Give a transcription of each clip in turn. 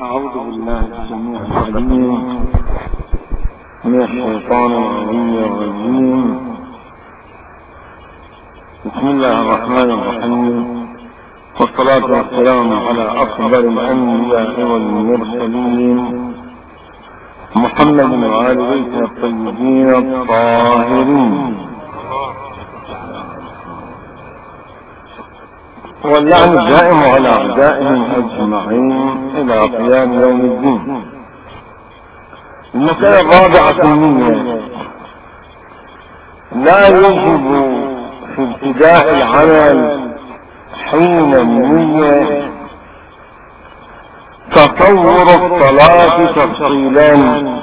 أعوذ بالله السميع العليم من الشيطان الرجيم. بسم الله الرحمن الرحيم، والصلاة والسلام على أفضل الأنبياء والمرسلين محمد وآل بيته الطيبين الطاهرين، واللعن الدائم على أعدائهم أجمعين إلى قيام يوم الدين. المسألة الرابعة النية. لا يجب في ابتداء العمل حين النية تصور الصلاة تفصيلا.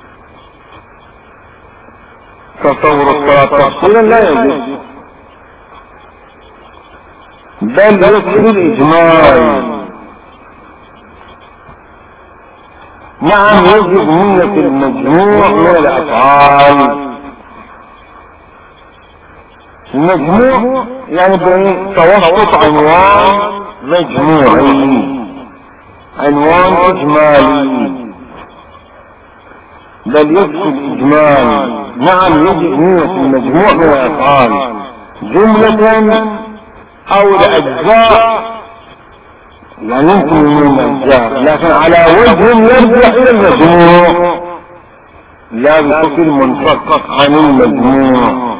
تصور الصلاة تفصيلا لا يجب، بل يكفي الإجمال. نعم يجب نية المجموع من الأفعال. المجموع يعني توسط عنوان مجموعي، عنوان إجمالي، بل يكفي الإجمال. نعم يجب نية المجموع من الأفعال جملة أو الأجزاء، يعني يمكن من الأجزاء لكن على وجه يرجع إلى المجموع، لا بشكل منفك عن المجموع.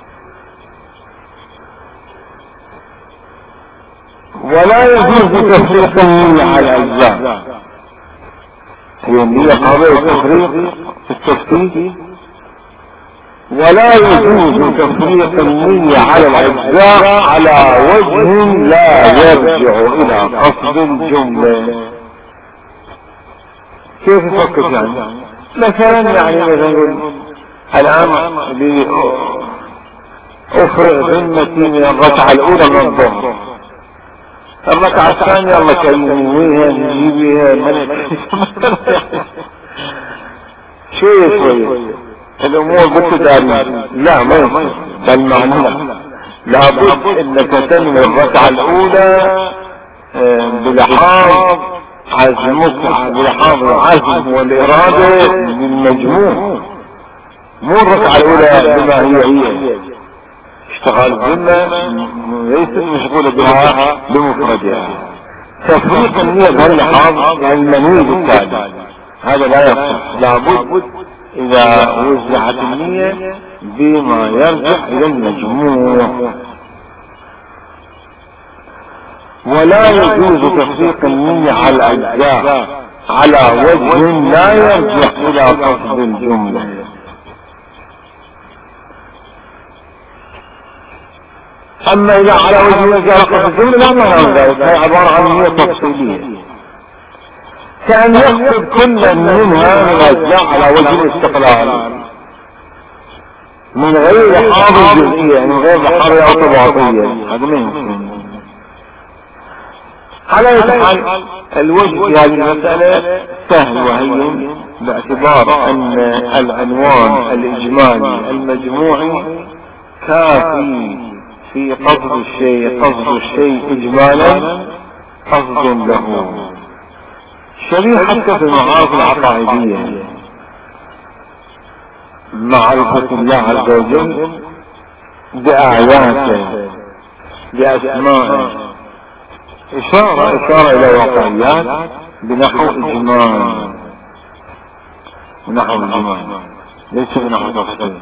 ولا يجوز تفريق النية على الأجزاء، هي النية قابلة للتفريق في التفكيك، ولا يجوز تفريق النية على الأجزاء على وجه لا يرجع إلى قصد الجملة. كيف يفكر يعني؟ مثلا مثلا الآن أفرغ ذمتي من الركعة الأولى من الظهر، الركعة الثانية الله كلميها نجيبها شوية الامور بالتداري، لا ما يصير، بل معنى لابد انك تنوي الركعة الاولى بلحاظ عزمك، بلحاظ العزم والارادة للمجموع، مو الركعة الاولى بما هي اشتغال بما ليس مشغولة بها بمفردها. تفريق النية بهاللحاظ يعني المنوي بالتالي هذا لا يصح، لابد إذا وزعت النية بما يرجع إلى المجموع. ولا يجوز تفريق النية على الأجزاء على وجه لا يرجع إلى قصد الجملة. أما إذا على وجه يرجع إلى قصد الجملة لا معنى ذلك، هي عبارة عن نية تفصيلية، كأن يقصد كل منها من الأجزاء على وجه الاستقلال من غير لحاظ جزئية، من غير لحاظ اعتباطية. هذا ما يمكن. على يتحل الوجه في هذه المسألة سهل وهين، باعتبار أن العنوان الإجمالي المجموعي كافي في قصد الشيء إجمالا قصد له. شبيه حتى في المعارف العقائدية، معرفة الله عز وجل بآياته بأسمائه، إشارة إلى واقعيات بنحو إجمال، ليس بنحو تفصيل.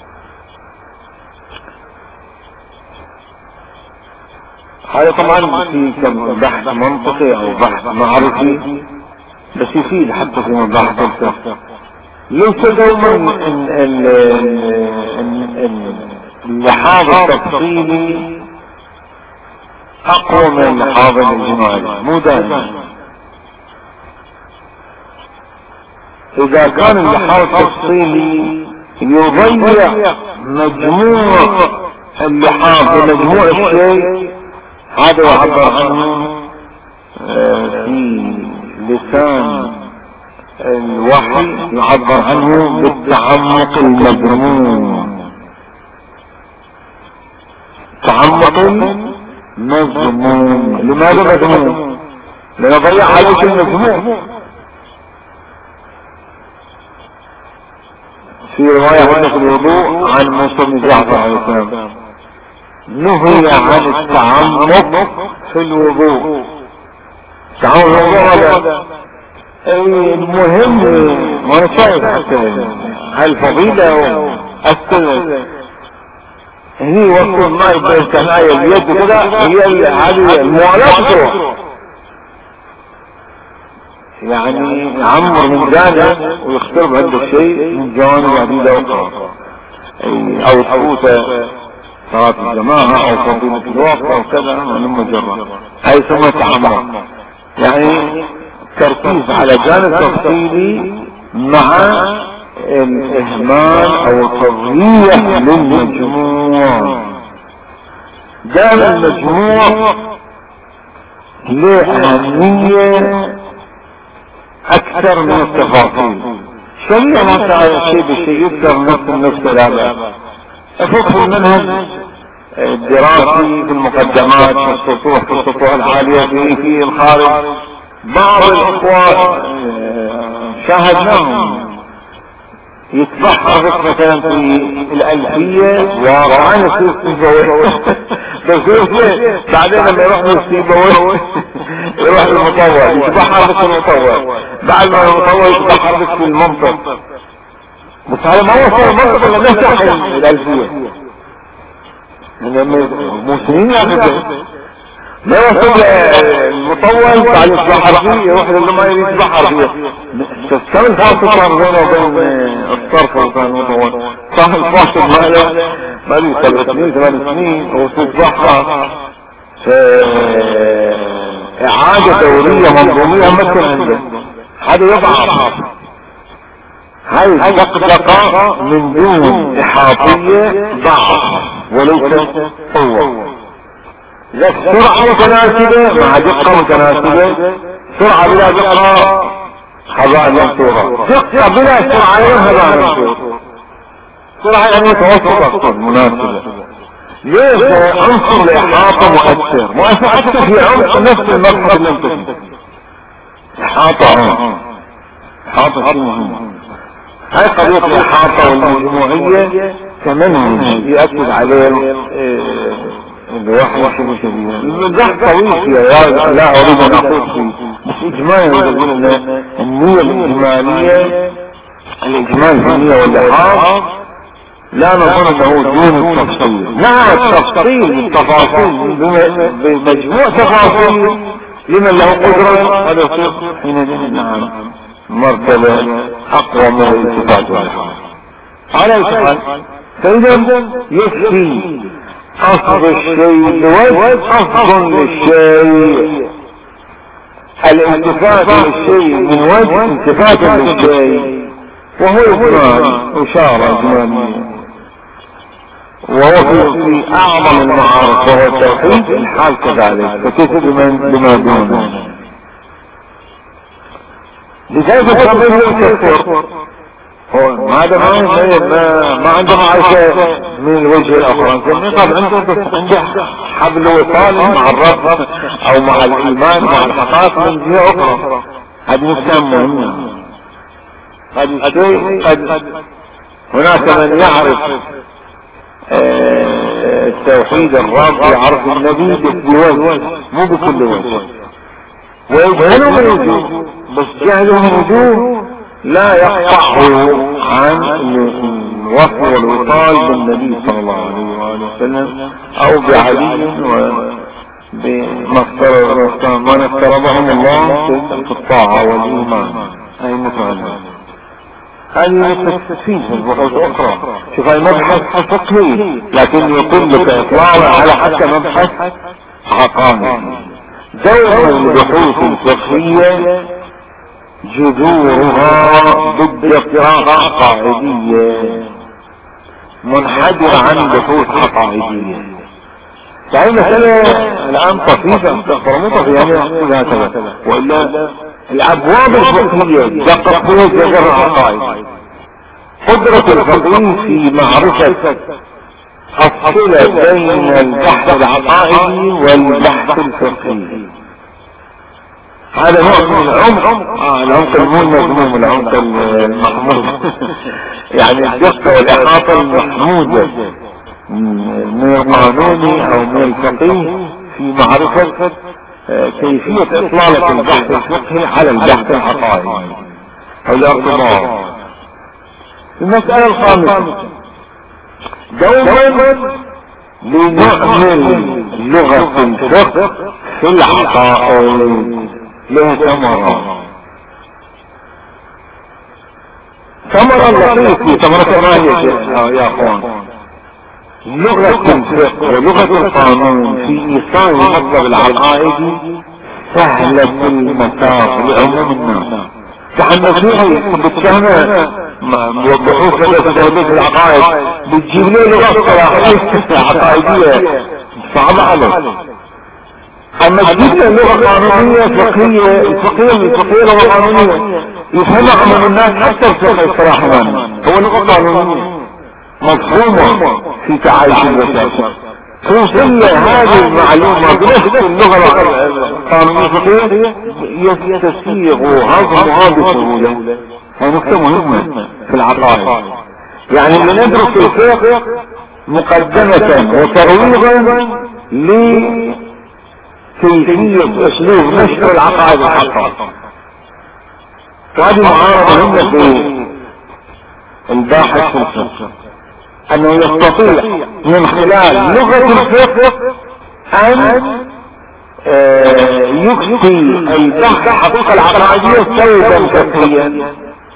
هذا طبعا في بحث منطقي أو بحث معرفي، بس يفيد حتى في مباحث الفقه. ليس دوما اللحاظ التفصيلي اقوى من اللحاظ الاجمالي، مو دائما. اذا كان اللحاظ التفصيلي يضيع مجموع اللحاظ ومجموع الشيء، هذا يعبر عنه في لسان الوحي يعبر عنه بالتعمق المذموم. تعمق مذموم. لماذا مذموم؟ لأنه ضيع عليك المجموع، في رواية هنا في الوضوء عن موسى بن جعفر عليه السلام نهي عن التعمق في الوضوء. تعمق الوضوء هذا المهم ما شايف حتى الفضيلة والسنة هي وصل الماء بين ثنايا اليد كده هي هذه الموالاة يعني يعمر من جانب ويخترب عنده شيء من جوانب عديدة أخرى أو تفوت صلاة الجماعة أو فضيلة الوقت أو كذا من مجرد هاي ثم تعمق يعني تركيز على جانب تفصيلي مع الإهمال أو التضييع للمجموع. جانب المجموع له أهمية أكثر من التفاصيل. شريعة ما تعالى شيء بشيء يذكر نفس النفس الأبد أفق المنهج الدراسي في المقدمات في السطوح العالية في الخارج. بعض الأخوة شاهدناهم يتبحر مثلا في الألفية واقعا يصير سيبويه بعدين لما يروح من سيبويه يروح المطور يتبحر بس المطور بعد ما المطور يتبحر بس في المنطق. بس هذا ما وصل المنطق الا نفتح الألفية المسلمين يعرفون ما يوصل المطول بعد يتبحر فيه يروح للي ما يريد يتبحر فيه. كم الفاصل صار بينه وبين الصرف وكان المطول صح الفاصل ما لي 7 سنين 8 سنين وتتبحر إعادة دورية منظومية مثل عنده هذا يضعف. هاي دقدقة من دون إحاطية ضعف وليس قوة. سرعة متناسبة مع دقة متناسبة. سرعة بلا دقة هباء منثورا. دقة بلا سرعة هباء منثورا. سرعة يعني متوسطة مناسبة. ليش عنصر الإحاطة مؤثر أكثر في عمق نفس المبحث المنتج. إحاطة شيء مهم. هاي قضية الإحاطة والمجموعية كمنهج يأكد عليه الواحد شبه شبيه. المزاح طويل فيها لا أريد أن أقول فيه بس إجمالي يقول لنا النية الإجمالية الإجمال النية والإحاط لا نظن أنه دون التفصيل. نعم التفصيل بالتفاصيل بمجموع تفاصيل لمن له قدرة هذا يصير حينئذ نعم مرتبة أقوى من الالتفات والإحاط. على الحال فإذا يكفي قصد الشيء لوجه قصد للشيء. الالتفات للشيء من وجه التفات للشيء وهو إجمال إشارة إجمالية وهو في أعظم المعارف وهو التوحيد الحال كذلك فكيف بما دونه. لذلك التوحيد يكفر هو هذا ما عنده معرفة من الوجه الآخر. طبعا عنده حبل وصال مع الرب أو مع الإيمان مع الحقائق من جهة أخرى. هذه مسلم مهمة. هذا الشيء هناك من يعرف التوحيد الرب يعرف النبي بوجه مو بكل وجه ويجهله من وجوه بس جهله من وجوه لا يقطعه عن الوصل والوصال بالنبي صلى الله عليه وسلم او بعلي وبما افترضهم الله في الطاعة والايمان. هاي مثلا هذه تفسير الوحوش اخرى. شوف هاي مبحث فقهي لكن يكون لك اطلاع على حتى مبحث عقائدي. دور البحوث الفقهية جذورها ضد قراءة عقائدية منحدرة عن بحوث عقائدية. فهي مسألة الآن طفيفة استغفر مو طفيفة يعني أقول هكذا وإلا الأبواب الفقهية دقق فيها جذر العقائد. قدرة الفقيه في معرفة الصلة بين البحث العقائدي والبحث الفقهي. هذا نوع من العمق، العمق المو المذموم، العمق المحمود. يعني الدقة والإحاطة المحمودة من القانوني او من الفقيه في معرفة كيفية اطلالة البحث الفقهي على البحث العقائدي او الارتباط. المسألة الخامسة، دوما لنعمل لغة الفقه في العقائد له ثمرة لطيفة، ثمرة مالية يا اخوان. لغة الفقه ولغة القانون في ايصال المطلب العقائدي سهلة المسار لعموم الناس. تحمسوها بالشهنة بحوث تدريس العقائد بتجيب له لغة صلاحية عقائدية صعبة عليه. اما تجيب له لغة قانونية فقهية، الفقهية لغة قانونية يفهمها عموم الناس، حتى الفقه الصراحة هو لغة قانونية مفهومة في تعايش البشر. توصل هذه المعلومة بنفس اللغة القانونية الفقهية يستسيغ هضمها بسهولة. هي نقطة مهمة في العقائد. يعني لندرس الفقه مقدمة وترويضا لكيفية اسلوب نشر العقائد الحقة. وهذه معارضة مهمة في الباحث في الفقه، انه يستطيع من خلال لغة الفقه ان يكفي البحث حقيقة العقائدية ثوبا فقهيا.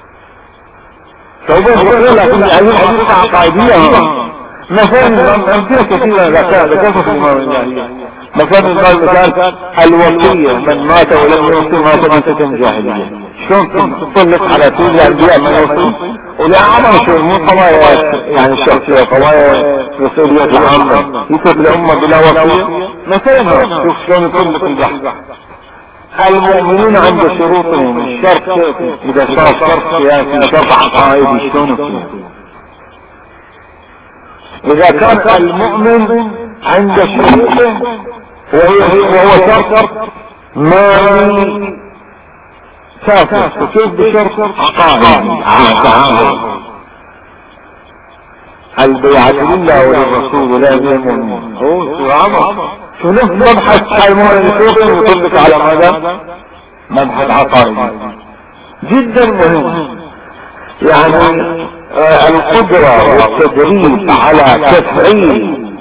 ثوبا فقهيا لكن هذه حقيقة عقائدية. مثلا امثلة كثيرة ذكرت في المال، مثلا المثال الوصية، من مات ولم يوصي مات ماتة جاهلية. شلون تطلق على كل الانبياء من يوصي ولأعظم شيء مو قضايا يعني الشخصية، قضايا مسؤوليات العامة يترك الأمة بلا وصية. مثلا شوف شلون يطلق البحث. المؤمنون عند شروطهم، الشرط إذا صار شرط سياسي شرط عقائدي شلون يصير؟ إذا كان المؤمن عند شروطه وهو شرط مالي سافر، وكيف بشرط عقائدي تعامل البيعة لله وللرسول ولا يؤمنون. هو سبحانه شو نفس مبحث حيوان الفقه يطلق على ماذا؟ مبحث عقائدي جدا مهم. يعني القدرة والتدريب على تفعيل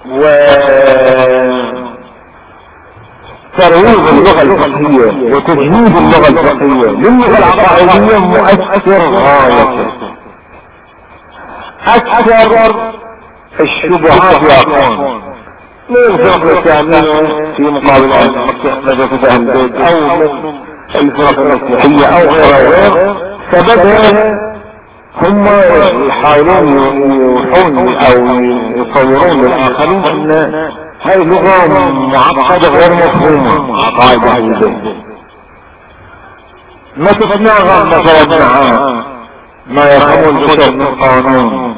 ترويج اللغة الفقهية وتجنيد اللغة الفقهية للغة العقائدية مؤثر غاية. أكثر الشبهات يا أخوان من الفرق الإسلامية في مقابل مدرسة أهل البيت أو الفرق المسيحية أو غيرها سببها هم يحاولون يوحون أو يصورون للآخرين أن هاي لغة معقدة غير مفهومة عقائد أهل البيت. ما تتناغم مثلا مع ما يفهم البشر من قانون.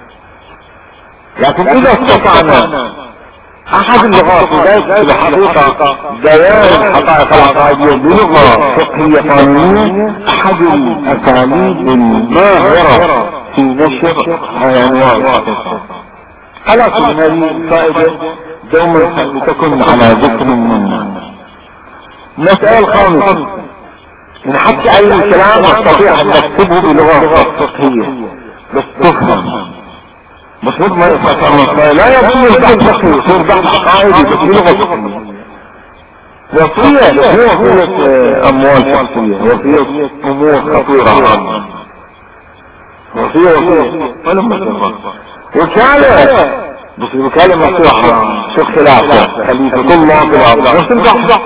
لكن إذا استطعنا أحد اللغات ذلك بحقيقة بيان الحقائق العقائدية بلغة فقهية قانونية أحد الأساليب الماهرة في نشر أنواع الحقيقة. على كل هذه الفائدة دوما تكون على ذكر منا. المسألة الخامسة، من حتى أي كلام نستطيع أن نكتبه بلغة فقهية بس تفهم، مش ما يفكر لا يكون البحث فقهي يصير بحث عقائدي بس بلغة فقهية. وصية هو وصية أموال شخصية، وصية أمور خطيرة عامة، وصية ولما تنفع وكالة، بس الوكالة مفتوحة شو خلافة خليفة الله في الأرض بس البحث.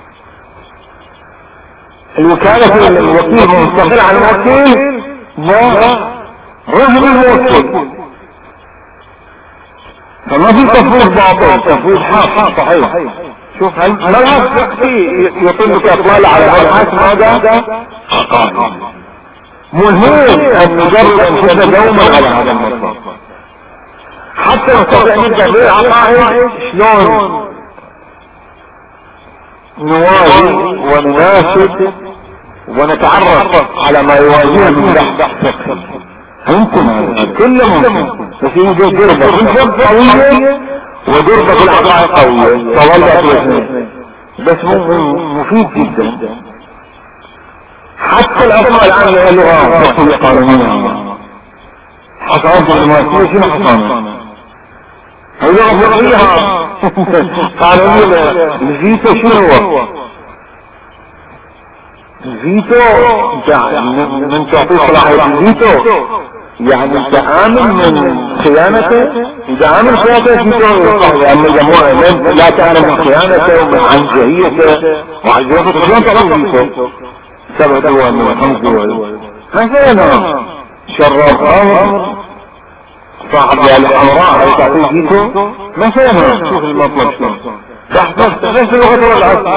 الوكالة في الوكيل مستقل عن الوكيل ما رهن الموكل، فما في تفويض باطل، تفويض حق صحيح. شوف الملحق فقهي يطلق اطلال على مبحث ماذا؟ عقائد. مهم ان نجرب انفسنا دوما على هذا المطلب حتى نستطيع نبدا بالعقائد شلون نوازي ونناسب ونتعرف على ما يواجهه من بحث فقهي. يمكن هذا كله ممكن، بس يوجد دربة في الفقه قوية ودربة في العقائد قوية، تولت الاثنين، بس مفيد جدا. حتى الأطفال الآن اللغة فقهية قانونية، حصانة الدبلوماسية شنو حصانة؟ اللغة فقهية قانونية. الفيتو شنو هو؟ الفيتو من تعطيه صلاحية الفيتو، يعني انت آمن من خيانته. اذا آمن خيانته فيتو، اما اذا لا تآمن من خيانته ومن عنجهيته وعنجهيته شلون تعطيه فيتو؟ 7 دول من 5 دول مثلا شراب خمر صاحب الحمراء هي تعطيه فيتو مثلا. شوف المطلب شلون بحث نفس اللغة والعصر.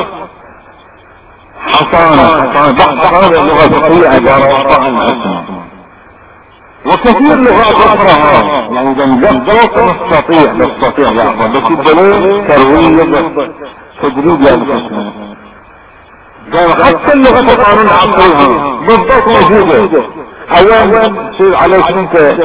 حصانة بحث هذا اللغة الفقهية عبارة عن اسم، وكثير لغات اخرى يعني اذا نقدر نستطيع لحظة بس يبدو ترويج تدريب لانفسنا. حتى اللغة القانون العصرية بالضبط موجودة. اولا تصير عليك انت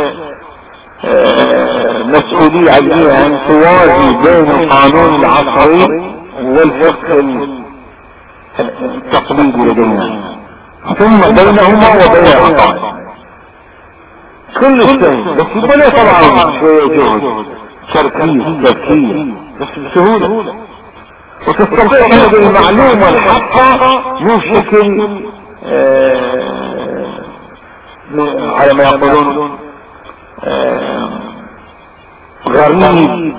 مسؤولية علمية ان توازي بين القانون العصري والفقه التقليدي لدينا، ثم بينهما وبين العقائد كل شيء. بس يبقى طبعا شوية جهد تركيز بس بسهولة، وتستطيع هذه المعلومة الحقة مو شكل على ما يقولون غريب،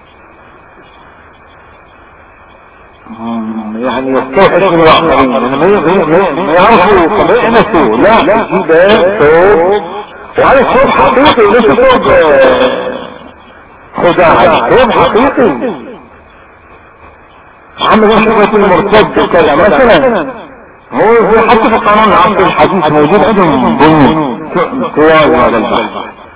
يعني يستوحش من الآخرين، ما يعرفوا ما يأنسوا. لا تجيبه صوت، وهذا صوت حقيقي ليس صوت خداعي، صوت حقيقي. عمل شبهة المرتد وكذا مثلا، هو حتى في القانون العصري الحديث موجود عندهم بنود توازي على البحث،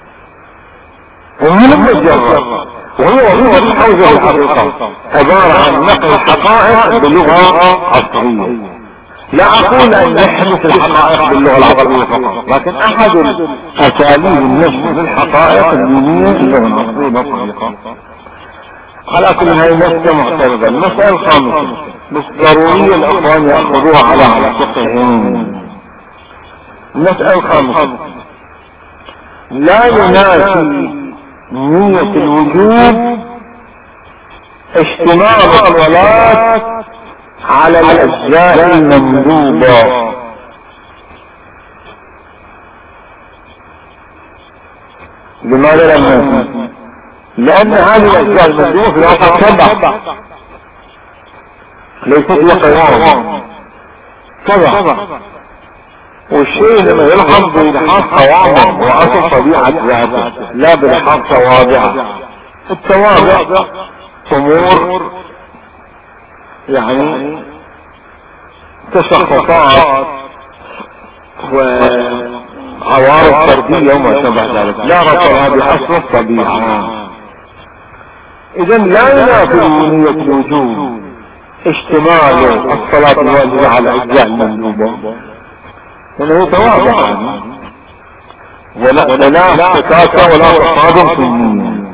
ومن المجرد وهي وظيفة الحوزة الحقيقة عبارة عن نقل الحقائق بلغة عصرية. لا اقول ان نحدث الحقائق باللغة العربية فقط، لكن احد اساليب النشر للحقائق الدينية باللغة العربية بطريقة. على كل هاي مسألة معترضة. المسألة الخامسة بس ضرورية الاخوان يأخذوها على علاقتهم. المسألة الخامسة لا ينافي نية الوجوب اشتمال الصلاة على الاجزاء المندوبة. لماذا لم؟ لان هذه الاجزاء المندوبة في الواقع 7 ليست لقوام 7، والشيء لما يلحظ بلحاظ قوامه واصل طبيعة ذاته لا بلحاظ توابعه. التوابع امور يعني تشخصات وعوارض فردية وما شابه ذلك، لا ربطها بأصل الطبيعة. اذا لا ينافي نية الوجوب اشتمال الصلاة الواجبة على الاجزاء المندوبة، لأنه توابع ولا احتكاك ولا تصادم في النية،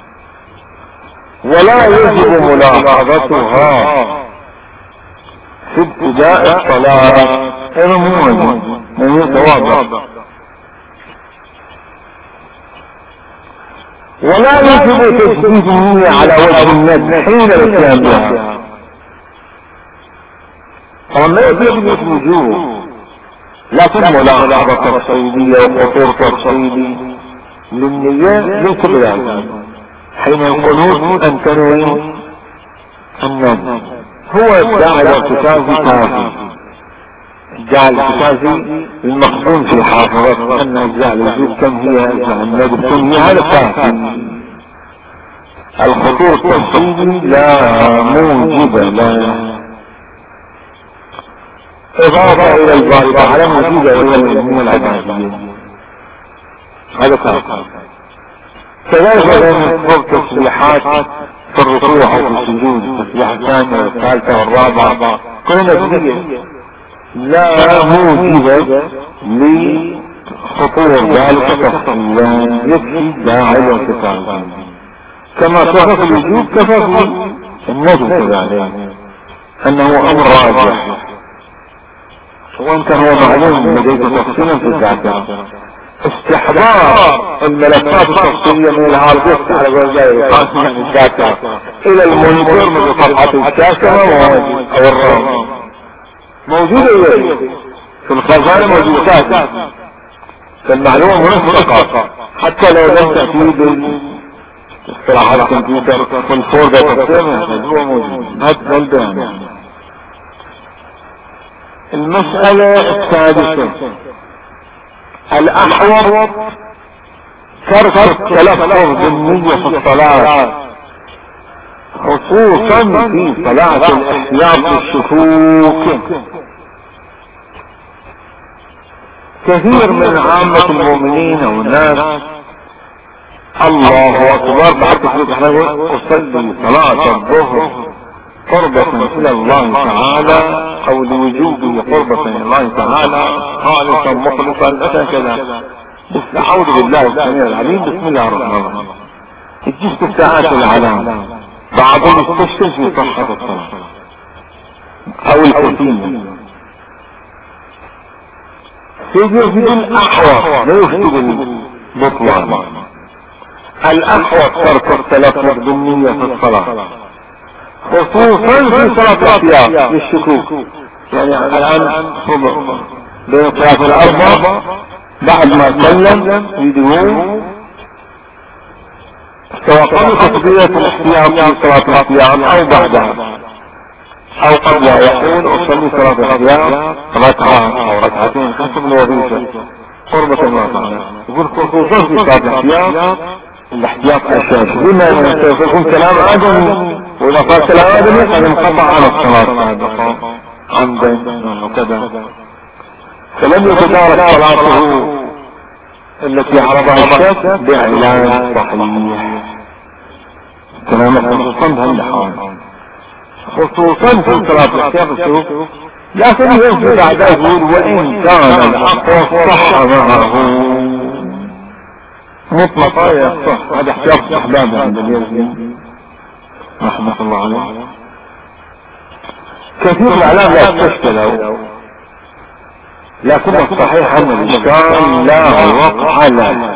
ولا يجب ملاحظتها في ابتداء الصلاة. هذا مو واجب، هي توابع. ولا يجب تجديد النية على وجه الندب حين الاتيان بها. طبعا لا يجب الوجوب، لكن ملاحظة تفصيلية وخطور تفصيلي للنية ليس بذلك. حين القنوت ان تنوي الندب هو الداعي الارتكازي كافي، الداعي الارتكازي المخزون في حافظة ان اجزاء الوجوب كم هي اجزاء الندب كم هي، هذا كافي. الخطور التفصيلي لا موجب له، اضافة الى الباري على موجودة الى العلمية العبادية، هذا كافي. كذلك بين التصريحات في الركوع او في السجود التسبيحة الثانية والثالثة والرابعة كلها نسبية لا موجبة لخطور ذلك تفصيلا يكفي الداعي والاتصال كما كفى في الوجوب كفى في النجم كذلك انه امر راجح وان كان هو معلوم لديك تفصيلا في الذاكرة. استحضار الملفات التفصيلية من الهارد ديسك على قول زي قاسم الذاكرة الى المونيتور من صفحة الشاشة او الرام موجودة في الخزانة موجودة ساكن فالمعلومة هناك ملقى حتى لو لم تأتي باصطلاحات الكمبيوتر في الفوردة تفصيلها هو موجود هذا البيان. المسألة السادسة الأحوط ترك التلفظ بالنية في الصلاة خصوصا في صلاة الاحتياط الشكوك. كثير من عامة المؤمنين والناس الله اكبر بعد تحريك اصلي صلاة الظهر قربة الى الله تعالى او لوجوبه قربة الى الله تعالى خالصا مخلصا كذا بس اعوذ بالله السميع العليم بسم الله الرحمن الرحيم تجيش الساعات العلام بعضهم يستشكل في صحة الصلاة او الكثير سيجي الاحوط لا يفسد البطلان. الاحوط ترك التلفظ بالنية في الصلاة خصوصا في صلاة الاحتياط للشكوك. يعني الان بين الصلاة الاربع بعد ما سلم يدعو سواء قبل تكبيرة الاحتياط في صلاة الاحتياط او بعدها او قبل يقول اصلي صلاة الاحتياط ركعة او ركعتين حسب الوظيفة قربة الله تعالى. يقول خصوصا في صلاة الاحتياط اساسي بما يكون كلام ادمي واذا قال كلام ادمي قد انقطع على الصلاة سابقا عمدا وكذا فلم يتدارك صلاته التي عرضها الشك باعلان صحيح كلام خصوصا بهالحال خصوصا في صلاة الاحتياط الشكوك. لكن ينفي بعد يقول وان كان الاقوى صح معه مطلقا يصح. هذا احتياط احباب عند اليزيد رحمة الله عليه. كثير من الاعلام لا تشكله لكن الصحيح ان الاشكال لا وقع له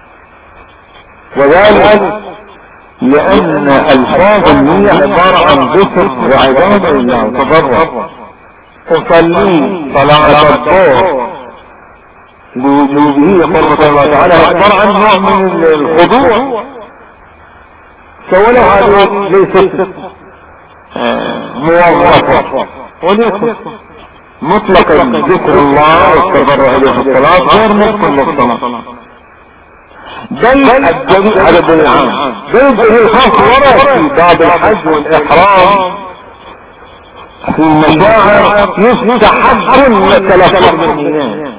وذلك لان الفاظ النية عبارة عن ذكر وعبادة لله وتضرع. اصلي صلاة الظهر لوجوبه قربة الله تعالى عبارة عن نوع من الخضوع سواء هذه ليست موظفة وليست مطلقا ذكر الله والتضرع اليه في الصلاة غير مطلق للصلاة بل الدليل على الدليل العام بل الدليل الخاص ورد في باب الحج والإحرام في المشاعر يستحب التلفظ بالنيات.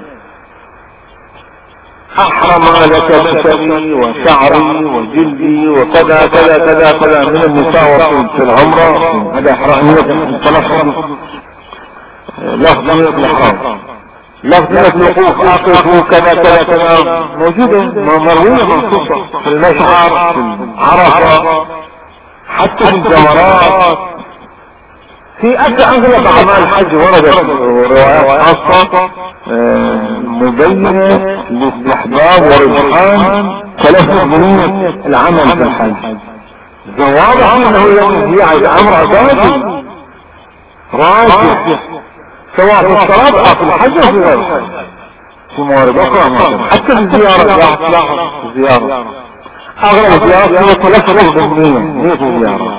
احرم لك بشري وشعري وجلدي وكذا كذا كذا كذا من النساء في العمرة هذا احرام التلفظ لفظ الاحرام لفظ الوقوف اقف كذا كذا كذا موجودة مروية منصوصة في المشعر في عرفة حتى في الجمرات في اغلب اعمال الحج وردت روايات خاصة مبينة لاستحباب ورجحان تلفظ بنية العمل في الحج. واضح انه هي امر عبادي راجح سواء في الصلاة او في الحج او في غير الحج في موارد اخرى مثلا حتى في الزيارة الزيارة اغلب الزيارات هي تلفظ بالنية هي في الزيارة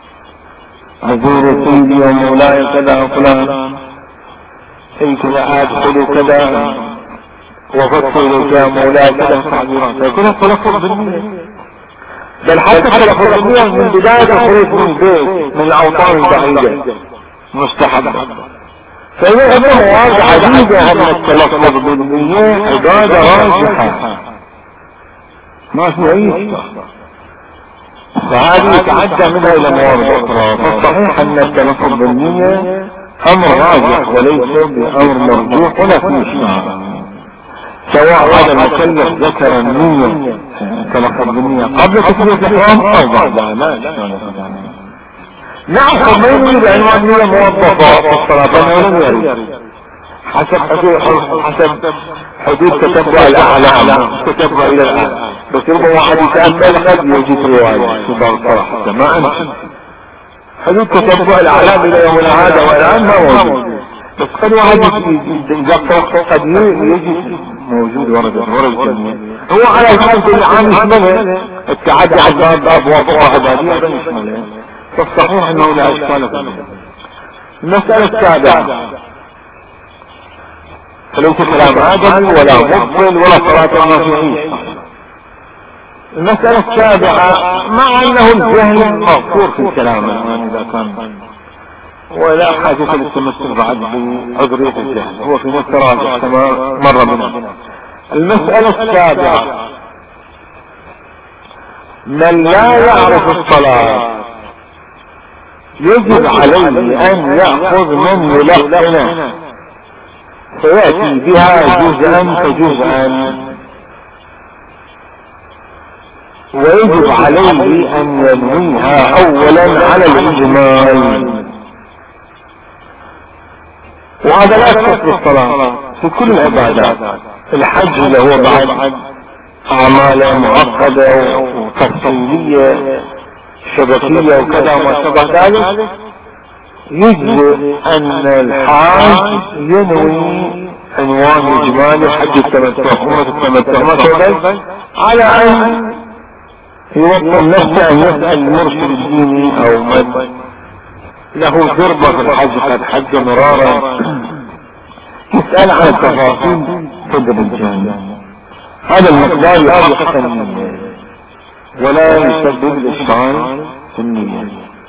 ازور سيدي ومولاي كذا وفلان اي كذا ادخل كذا وفصل يا مولاي كذا تعبيرات يكون التلفظ بالنية. بل حتى التلفظ بالنية من بداية الخروج من البيت من الاوطان البعيدة مستحبة. فإذا هذا مواد عديدة ان التلفظ بالنية عبادة راجحة ما في اي اشكال فهذه يتعدى منها الى موارد اخرى. فالصحيح ان التلفظ بالنية امر راجح وليس بامر مرجوح ولا فيه اشكال، سواء هذا المكلف ذكر النية تلفظ بالنية قبل تكبيرة الاحرام او بعدها، لا اشكال. نعم، ما يريد عنوان النية موظفة في الصلاة ولم يريد حسب حدود تتبع الاعلام، تتبع الى الان، بس ربما واحد يتأمل قد يجد رواية في بعض الصراحة ما عندي حدود تتبع الاعلام الى يومنا هذا والان ما موجود، بس قد واحد قد يجد موجود ورد النية. هو على الحال العام يشمله التعدي على ابواب عبادية يشمله، فالصحيح انه لا اشكال فيه. المسألة السابعة فليس كلام آدم ولا مبطل ولا صلاة ما فيه. المسألة السابعة مع انه الجهل مغفور في كلامه اذا كان، ولا حاجة للتمسك بعد بعذرية الجهل، هو في مستراجع كما مر بنا. المسألة السابعة من لا يعرف الصلاة يجب عليه ان يأخذ من يلقنه فيأتي بها جزءا فجزءا، ويجب عليه ان ينويها اولا على الاجمال، وهذا لا يخص بالصلاة في كل العبادات. الحج اللي هو بعد اعمال معقدة وتفصيلية شبكية وكذا وما شابه ذلك، يجب ان الحاج ينوي عنوان اجمالي حج التمتع عمرة التمتع مثلا، على ان يوطن نفسه ان يسأل المرشد الديني او من له ضربة في الحج قد حج مرارا يسأل عن التفاصيل تدب الجانب. هذا المقدار يحقق النية ولا يسبب الاشكال في النية.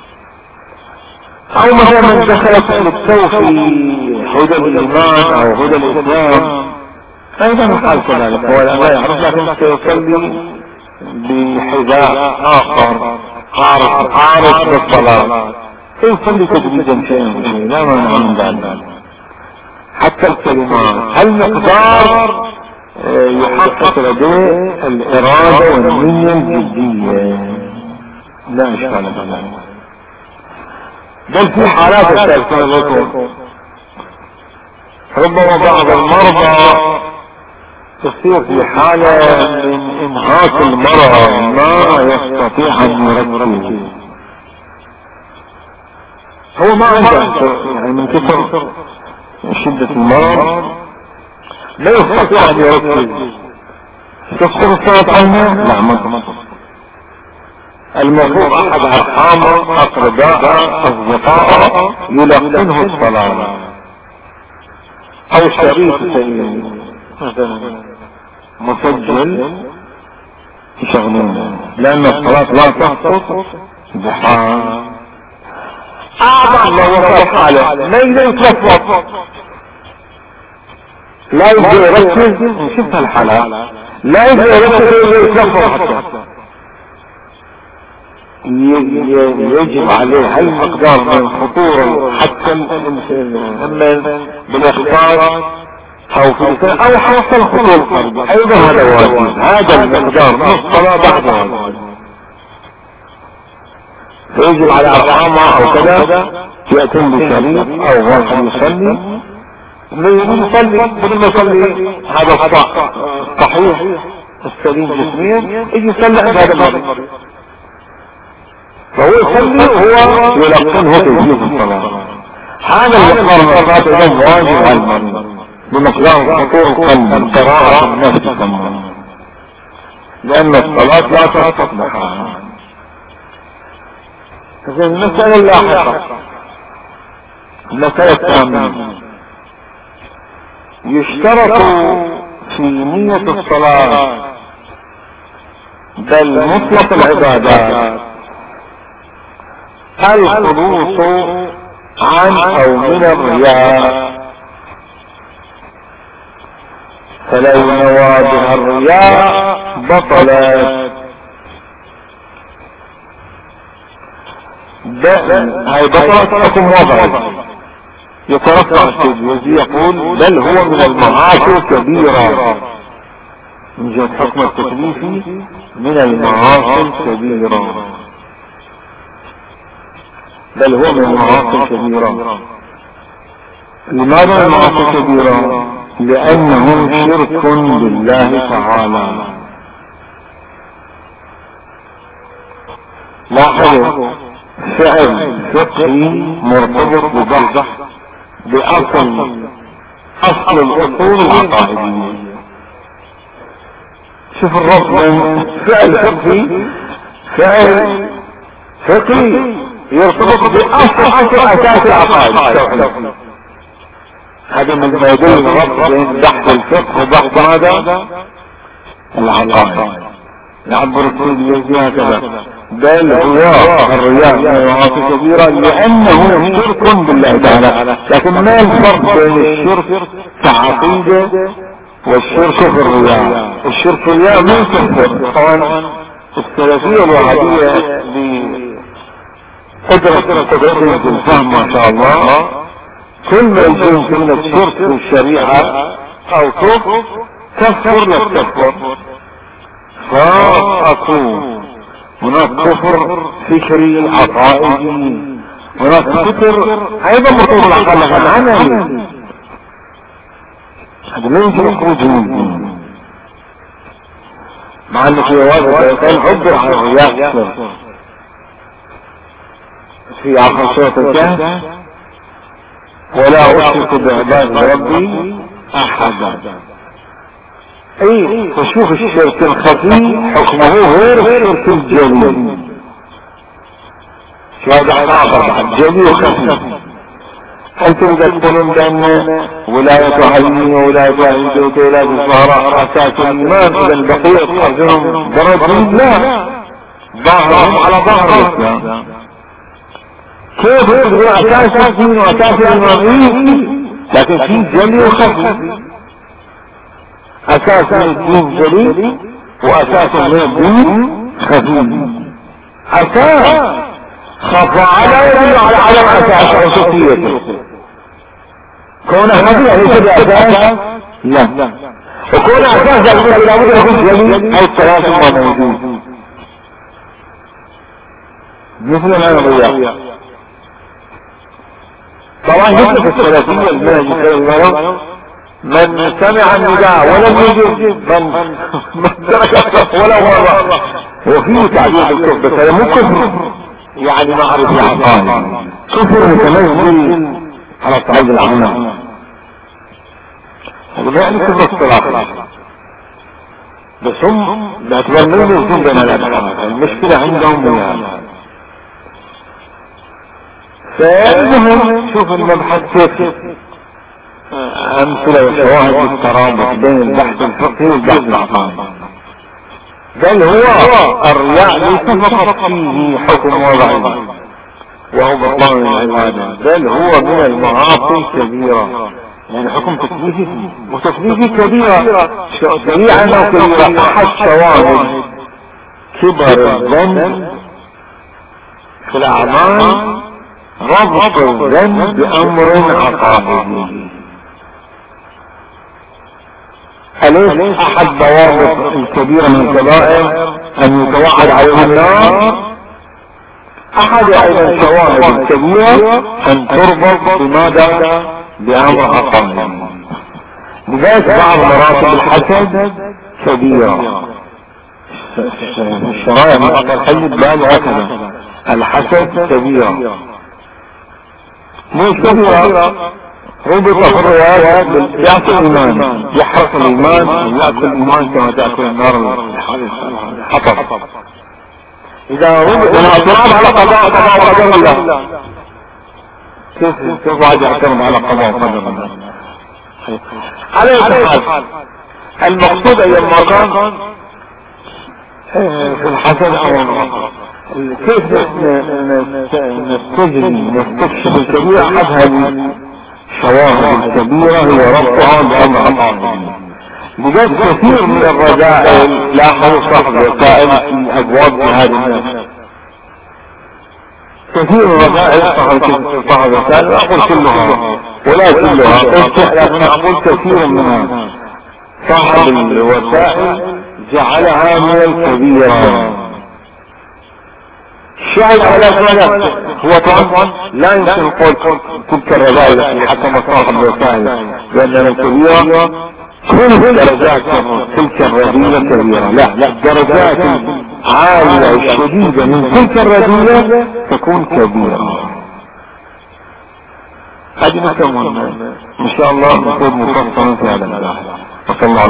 او مثلا من دخلت التو في هدى الايمان او هدى الاسلام ايضا الحال كذلك، هو لا يعرف لكن سيصلي بحذاء اخر عارف بالصلاة سيصلي تدريجا شيئا لا مانع من ذلك. حتى الكلمات المقدار يحقق لديه الارادة والنية الجدية لا اشكال في ذلك. بل في حالات التأثير لكم ربما بعض المرضى تصير في حالة من انهاك المرض ما يستطيع ان يركز، هو ما عنده يعني من كثر شدة المرض لا يستطيع ان يركز. تذكر الصلاة عنه؟ لا ما تذكر. المفروض احد ارحامه اقرباءه اصدقائه يلقنه الصلاة او شريك مسجل يشغلونه، لان الصلاة لا تسقط بحال اعظم لو وصل حاله ما يقدر يتلفظ، لا يقدر يركز. شوف هالحالات لا يقدر يركز يتلفظ حتى يجب عليه هالمقدار من خطورة حتى اما بالاخبار او في او حتى الخطور ايضا هذا واجب. هذا المقدار من الصلاة بعد واجب، فيجب على ارحامه او كذا يأتون بشريط او واحد يصلي بدل ما يصلي هذا الصحيح السليم جسميا يجي يصلي عند هذا المريض، فهو يصلي وهو يلقنه تجهيز الصلاة. هذا المقدار من الصلاة اذا واجب على المريض بمقدار خطور القلب قراءة النفس كمان، لان الصلاة لا تسقط بحالها. المسألة اللاحقة المسألة الثامنة يشترط في نية الصلاة بل مطلق العبادات الخلوص عن او من الرياء، فلو نوى بها الرياء بطلت. هاي بطلت حكم وضعي. يترفع التجويزي يقول بل هو من المعاصي الكبيرة، من جهة حكم التكليفي من المعاصي الكبيرة، بل هو من المعاصي الكبيرة. لماذا المعاصي الكبيرة؟ لأنه شرك بالله تعالى. لاحظوا فعل فقهي مرتبط ببحث بأصل الأصول العقائدية. شوف الربط بين فعل فقهي يرتبط بأصل أساس العقائد. هذا من ما يدل الربط بين بحث الفقه وبحث ماذا؟ العقائد. يعبر السيد هكذا بل هو الرياء من المعاصي الكبيرة لأنه شرك بالله تعالى. لكن ما الفرق بين الشرك كعقيدة والشرك في الرياء؟ الشرك في الرياء ما يكفر. طبعا السلفية الوهابية قدرتهم في الفهم ما شاء الله، كل ما يجون كلمة شرك في الشريعة أو كفر للكفر، فأقول هناك كفر فكري عقائدي، هناك كفر ايضا مرتبط بالعقل العملي. هذا ما يمكن الخروج من الدين، مع ان في واجب عبر عن الرياء في عقل سورة الكهف ولا اشرك بعباد ربي احدا. اي تشوف الشرك الخفي حكمه غير الشرك الجلي. هذا بعد جلي وخفي. انتم تقولون بان ولاية علمية وولاية عيدة وولاية الزهراء اساس الايمان، اذا البقية ارجلهم برد لا ظاهرهم على ظهر الاسلام. كيف يقولون اساس الدين واساس الايمان؟ لكن في جلي وخفي. اساس من الدين جلي واساس من الدين خفي. اساس خفى على يدل على عدم اساس خصوصيته. كونه خفي يعني يصير اساس؟ لا. وكونه اساس يعني لابد يكون جلي او التلازم موجود. مثل الان الرياء. طبعا مثل في الثلاثية المنهج الثلاثي من سمع النداء ولم يجب من ترك الصف ولا مرة، وفيه تعبير بالكفر، بس هذا مو كفر يعني معرفة عقائد، كفر متنزل على صعيد العمل. هذا يعني كفر الصلاة، بس هم باعتبار من يوزون بين الأبحاث. المشكلة عندهم يعني فإنهم شوف المبحث كيف أمثلة وشواهد للترابط بين البحث الفقهي والبحث العقائدي. بل هو الرياء ليس فقط فيه حكم وضعي وهو بطلان العبادة، بل هو من المعاصي الكبيرة، يعني حكم تكليفي وتكليفي كبيرة. سريعا أو كبيرة أحد شواهد كبر الذنب في الأعمال ربط الذنب بأمر عقائدي. أليس أحد ضوابط الكبيرة من الكبائر أن يتوعد عليه النار؟ أحد أيضا الشواهد الكبيرة أن تربط بماذا؟ بأمر عقائدي. لذلك بعض مراتب الحسد كبيرة. الشرائع من أقل حي بال هكذا الحسد كبيرة. مش كبيرة ربط في الروايات يأكل الإيمان، يحرق الإيمان ويأكل الإيمان كما تأكل النار الحطب. إذا ربط الاعتراض على قضاء وقدر الله، كيف واحد يعترض على قضاء وقدر الله؟ على أي حال المقصود أيما كان في الحسن أو كيف نستكشف الكبيرة؟ أحد شواهد الكبيرة هي ربطها بأمر عقائدي. لذلك كثير من الرذائل لاحظوا صاحب الرسائل في أبواب هذه الناس كثير من الرذائل صاحب الرسالة، أقول كلها ولا كلها، لكن أقول كثير منها صاحب الوسائل جعلها من الكبيرة. الشاهد على ذلك هو طبعا لا يمكن قول تلك الرذائل التي حكم صاحب الوسائل بأنها الكبيرة كل درجات تلك الرذيلة كبيرة، لا، الدرجات عالية الشديدة من تلك الرذيلة تكون كبيرة. هذه نسمى ان شاء الله نكون مفصلا في هذا البحث. وصلى الله